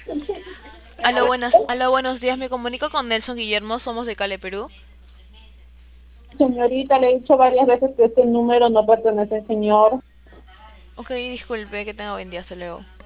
Aló, buenos días, me comunico con Nelson Guillermo, somos de Cale, Perú. Señorita, le he dicho varias veces que este número no pertenece al señor. Ok, disculpe, que tenga buen día, hasta luego.